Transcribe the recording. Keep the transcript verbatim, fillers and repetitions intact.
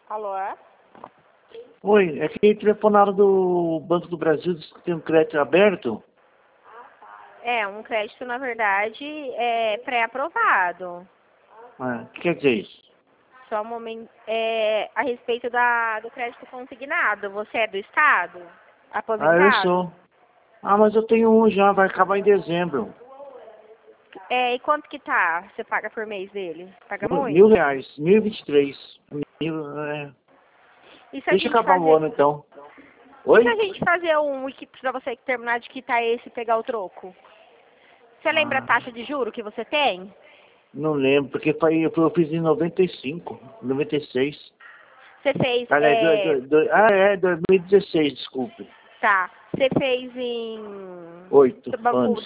Alô? Oi, é que telefonaram do Banco do Brasil, disse que tem um crédito aberto. É, um crédito, na verdade, é pré-aprovado. Ah, o que quer dizer isso? Só um momento. É, a respeito da, do crédito consignado. Você é do Estado? Ah, eu Aposentado? sou. Ah, mas eu tenho um já, vai acabar em dezembro. É, e quanto que tá? Você paga por mês dele? Paga Mil muito? reais, mil e vinte e três. Mil, é. E se a Deixa gente acabar o fazer... ano então. E se Oi? a gente fazer um wiki pra você terminar de quitar esse e pegar o troco? Você lembra a Ah, taxa de juro que você tem? não lembro, porque foi, eu fiz em noventa e cinco, noventa e seis. Você fez... Aliás, do, É, do, do, ah, é, dois mil e dezesseis, desculpe. tá. Você fez em... Oito do Banco anos.